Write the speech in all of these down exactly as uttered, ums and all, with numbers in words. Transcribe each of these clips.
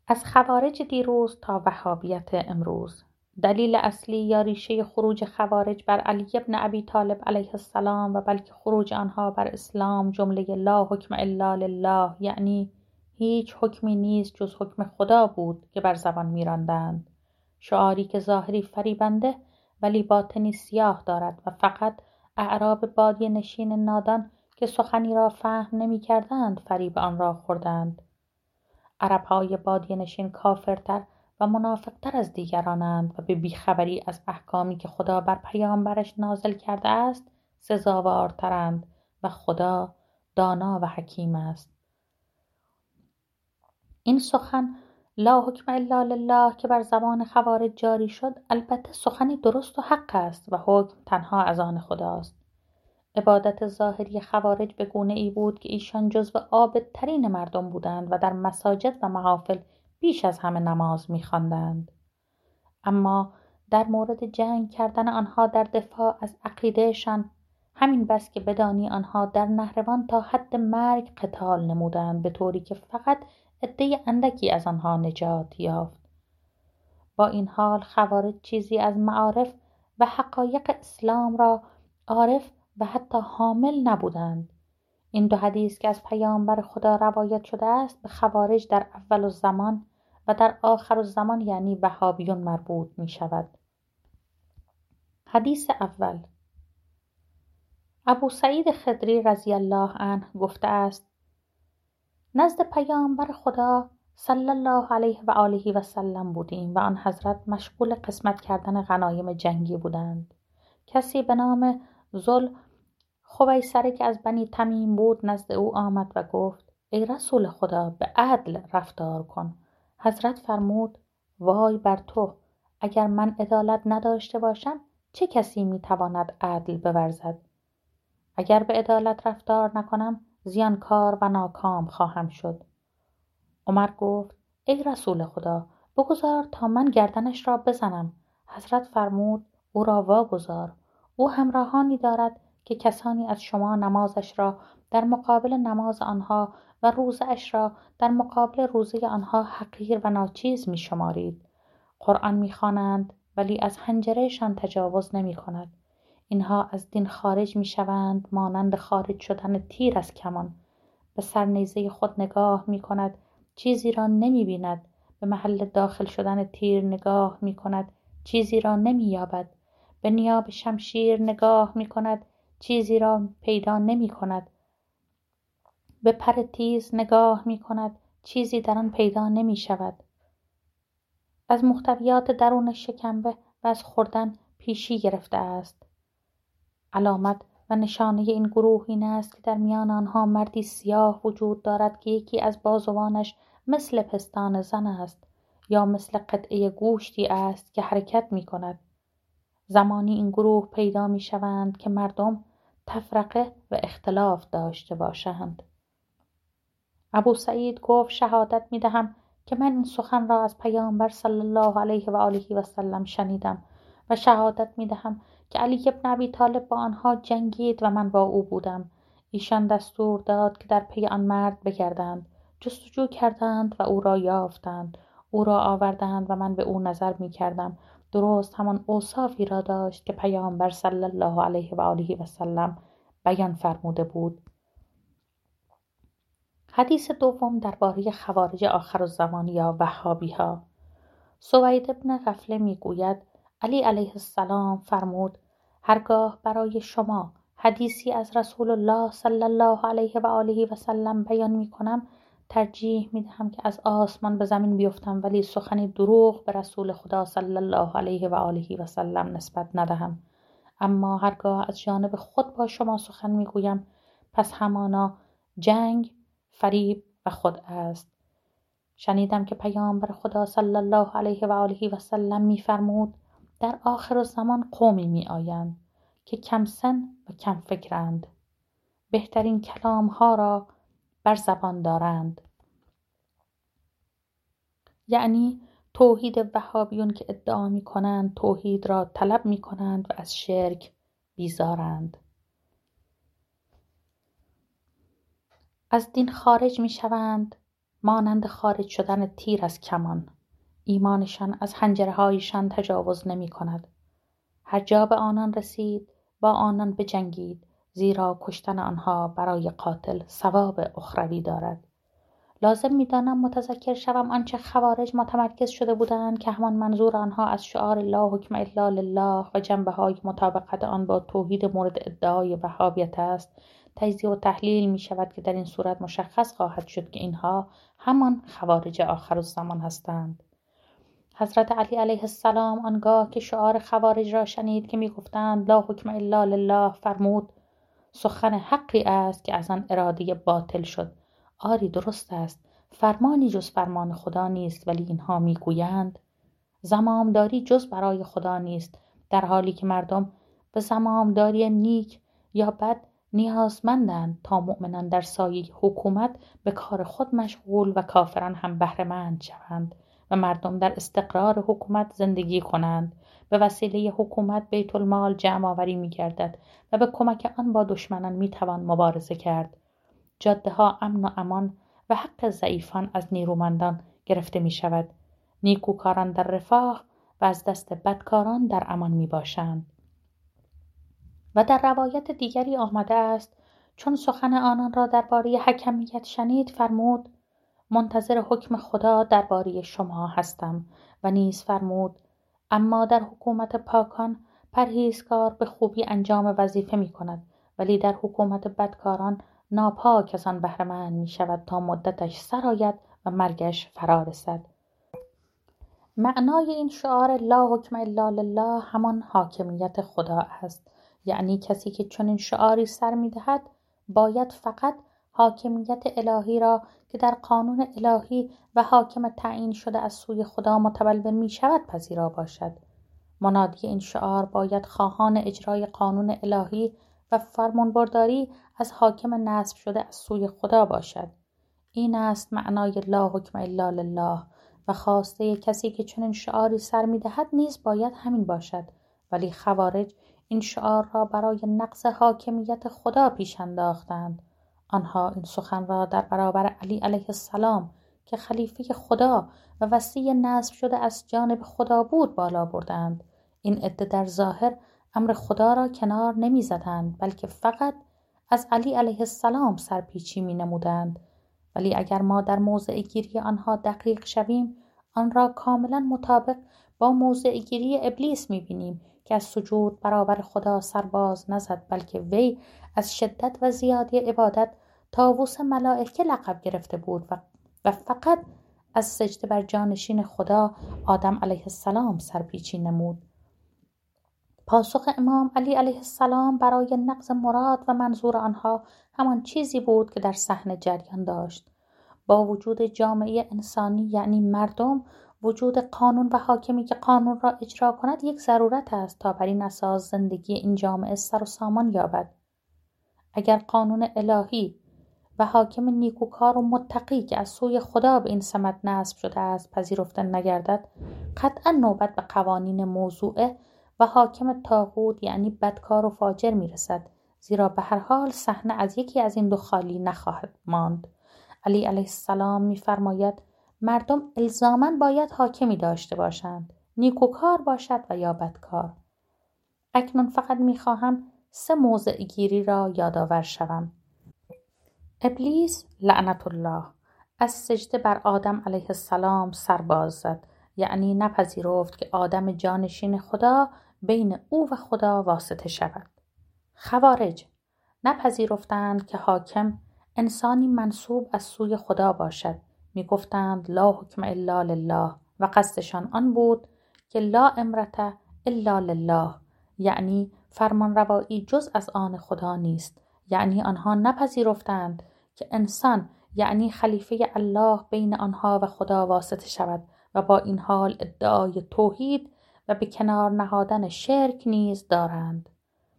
از خوارج دیروز تا وهابیت امروز. دلیل اصلی یا ریشه خروج خوارج بر علی بن ابی طالب علیه السلام و بلکه خروج آنها بر اسلام جمله لا حکم الا لله، یعنی هیچ حکمی نیست جز حکم خدا بود که بر زبان می‌راندند. شعاری که ظاهری فریبنده ولی باطنی سیاه دارد و فقط اعراب بادیه نشین نادان که سخنی را فهم نمی‌کردند فریب آن را خوردند. عرب‌های بادیه نشین کافرتر و منافقتر از دیگرانند و به بیخبری از احکامی که خدا بر پیامبرش نازل کرده است سزاوارترند و خدا دانا و حکیم است. این سخن لا حکم الا لله که بر زبان خوارج جاری شد البته سخنی درست و حق است و حکم تنها از آن خداست. عبادت ظاهری خوارج به گونه ای بود که ایشان جزو عابدترین مردم بودند و در مساجد و محافل بیش از همه نماز می‌خواندند. اما در مورد جنگ کردن آنها در دفاع از عقیدهشان همین بس که بدانی آنها در نهروان تا حد مرگ قتال نمودند، به طوری که فقط عده اندکی از آنها نجات یافت. با این حال خوارج چیزی از معارف و حقایق اسلام را عارف و حتی حامل نبودند. این دو حدیث که از پیامبر خدا روایت شده است به خوارج در اول الزمان و در آخر الزمان یعنی وهابیون مربوط می شود. حدیث اول: ابو سعید خدری رضی الله عنه گفته است نزد پیامبر خدا صلی الله علیه و آله و سلم بودیم و آن حضرت مشغول قسمت کردن غنایم جنگی بودند. کسی به نام ذل خویسره که از بنی تمیم بود نزد او آمد و گفت ای رسول خدا به عدل رفتار کن. حضرت فرمود وای بر تو، اگر من عدالت نداشته باشم چه کسی میتواند عدل بورزد؟ اگر به عدالت رفتار نکنم زیانکار و ناکام خواهم شد. عمر گفت ای رسول خدا بگذار تا من گردنش را بزنم. حضرت فرمود او را واگذار، او همراهانی دارد که کسانی از شما نمازش را در مقابل نماز آنها و روزه اش را در مقابل روزه آنها حقیر و ناچیز می شمارید. قرآن می خوانند ولی از حنجرهشان تجاوز نمی کند. اینها از دین خارج می شوند مانند خارج شدن تیر از کمان. به سرنیزه خود نگاه می کند چیزی را نمی بیند. به محل داخل شدن تیر نگاه می کند چیزی را نمی یابد. به نیاب شمشیر نگاه می کند چیزی را پیدا نمی کند. به پر تیز نگاه می کند چیزی در آن پیدا نمی شود. از محتویات درون شکمبه و از خوردن پیشی گرفته است. علامت و نشانه این گروه این است که در میان آنها مردی سیاه وجود دارد که یکی از بازوانش مثل پستان زن است یا مثل قطعه گوشتی است که حرکت می کند. زمانی این گروه پیدا می شوند که مردم تفرقه و اختلاف داشته باشند. ابو سعید گفت شهادت می دهم که من این سخن را از پیامبر صلی الله علیه و آله و سلم شنیدم و شهادت می دهم که علی بن ابی طالب با آنها جنگید و من با او بودم. ایشان دستور داد که در پی آن مرد بگردند. جستجو کردند و او را یافتند. او را آوردند و من به او نظر می کردم. درست همان اوصافی را داشت که پیامبر صلی الله علیه و آله و سلم بیان فرموده بود. حدیث دوم درباره خوارج آخرالزمان یا وهابی ها. سوید بن غفله می گوید علی علیه السلام فرمود هرگاه برای شما حدیثی از رسول الله صلی الله علیه و آله و سلم بیان می کنم ترجیح می دهم که از آسمان به زمین بیفتم ولی سخنی دروغ به رسول خدا صلی الله علیه و آله و سلم نسبت ندهم. اما هرگاه از جانب خود با شما سخن می گویم پس همانا جنگ، فریب و خود است. شنیدم که پیامبر خدا صلی الله علیه و آله و سلم می فرمود در آخر الزمان قومی می آیند که کم سن و کم فکرند، بهترین کلام ها را بر زبان دارند. یعنی توحید وهابیون که ادعا می کنند توحید را طلب می کنند و از شرک بیزارند. از دین خارج می شوند مانند خارج شدن تیر از کمان. ایمانشان از حنجرهایشان تجاوز نمی کند. هر جا به آنان رسید با آنان بجنگید، زیرا کشتن آنها برای قاتل ثواب اخروی دارد. لازم می‌دانم متذکر شوم آنچه خوارج متمرکز شده بودند که همان منظور آنها از شعار لا حکم الا لله و جنبه‌های مطابقت آن با توحید مورد ادعای وهابیت است. تجزیه و تحلیل می شود که در این صورت مشخص خواهد شد که اینها همان خوارج آخرالزمان هستند. حضرت علی علیه السلام آنگاه که شعار خوارج را شنید که می‌گفتند لا حکم الا لله، فرمود سخن حقی است که از آن اراده باطل شد. آری درست است، فرمانی جز فرمان خدا نیست، ولی اینها میگویند زمامداری جز برای خدا نیست، در حالی که مردم به زمامداری نیک یا بد نیازمندند تا مؤمنان در سایه حکومت به کار خود مشغول و کافران هم بهره‌مند شوند و مردم در استقرار حکومت زندگی کنند. به وسیله حکومت بیت المال جمع آوری می گردد و به کمک آن با دشمنان می توان مبارزه کرد. جاده ها امن و امان و حق ضعیفان از نیرومندان گرفته می شود. نیکوکاران در رفاه و از دست بدکاران در امان می باشند. و در روایت دیگری آمده است چون سخن آنان را درباره حکمیت شنید فرمود منتظر حکم خدا درباره شما هستم و نیز فرمود اما در حکومت پاکان پرهیزکار به خوبی انجام وظیفه می کند، ولی در حکومت بدکاران ناپاک از آن بهره‌مند می شود تا مدتش سرآید و مرگش فرا رسد. معنای این شعار لا حکم الا لله همان حاکمیت خدا است، یعنی کسی که چنین شعاری سر می دهد باید فقط حاکمیت الهی را که در قانون الهی و حاکم تعیین شده از سوی خدا متبلور می شود پذیرا باشد. منادی این شعار باید خواهان اجرای قانون الهی و فرمانبرداری از حاکم نصب شده از سوی خدا باشد. این است معنای لا حکم الا لله و خواسته کسی که چنین شعاری سر می دهد نیز باید همین باشد. ولی خوارج این شعار را برای نقض حاکمیت خدا پیش انداختند. آنها این سخن را در برابر علی علیه السلام که خلیفه خدا و وصی نصب شده از جانب خدا بود بالا بردند. این عده در ظاهر امر خدا را کنار نمی زدند، بلکه فقط از علی علیه السلام سرپیچی می نمودند. ولی اگر ما در موضع گیری آنها دقیق شویم، آن را کاملا مطابق با موضع گیری ابلیس می بینیم که از سجود برابر خدا سرباز نزد، بلکه وی از شدت و زیادی عبادت طاووس ملائکه لقب گرفته بود و, و فقط از سجده بر جانشین خدا آدم علیه السلام سرپیچی نمود. پاسخ امام علی علیه السلام برای نقض مراد و منظور آنها همان چیزی بود که در صحنه جریان داشت. با وجود جامعه انسانی یعنی مردم، وجود قانون و حاکمی که قانون را اجرا کند یک ضرورت است تا بر این اساس زندگی این جامعه سر و سامان یابد. اگر قانون الهی و حاکم نیکوکار و متقی که از سوی خدا به این سمت نصب شده است پذیرفته نگردد، قطعا نوبت به قوانین موضوعه و حاکم طاغوت یعنی بدکار و فاجر میرسد، زیرا به هر حال صحنه از یکی از این دو خالی نخواهد ماند. علی علیه السلام می‌فرماید مردم الزاماً باید حاکمی داشته باشند، نیکوکار باشد و یا بدکار. اکنون فقط می‌خواهم سه موضع گیری را یادآور شوم. ابلیس لعنت الله از سجده بر آدم علیه السلام سرباز زد، یعنی نپذیرفت که آدم جانشین خدا بین او و خدا واسطه شود. خوارج نپذیرفتند که حاکم انسانی منسوب از سوی خدا باشد، می گفتند لا حکم الا لله و قصدشان آن بود که لا امرته الا لله، یعنی فرمان روایی جز از آن خدا نیست. یعنی آنها نپذیرفتند که انسان یعنی خلیفه الله بین آنها و خدا واسطه شود و با این حال ادعای توحید و به کنار نهادن شرک نیز دارند.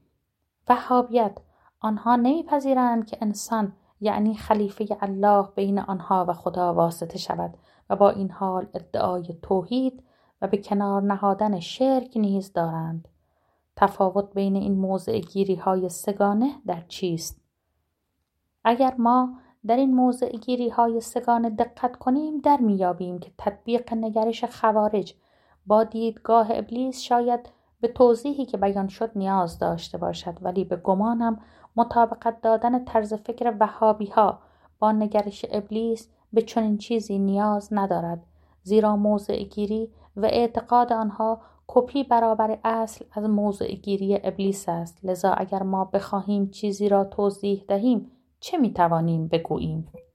وهابیت آنها نمیپذیرند که انسان یعنی خلیفه الله بین آنها و خدا واسطه شود و با این حال ادعای توحید و به کنار نهادن شرک نیز دارند. تفاوت بین این موضع گیری های سگانه در چیست؟ اگر ما در این موضع گیری های سگان دقت کنیم در میابیم که تطبیق نگرش خوارج با دیدگاه ابلیس شاید به توضیحی که بیان شد نیاز داشته باشد، ولی به گمانم مطابقت دادن طرز فکر وهابی ها با نگرش ابلیس به چنین چیزی نیاز ندارد، زیرا موضع گیری و اعتقاد آنها کپی برابر اصل از موضع گیری ابلیس است. لذا اگر ما بخواهیم چیزی را توضیح دهیم چه میتوانیم بگوییم؟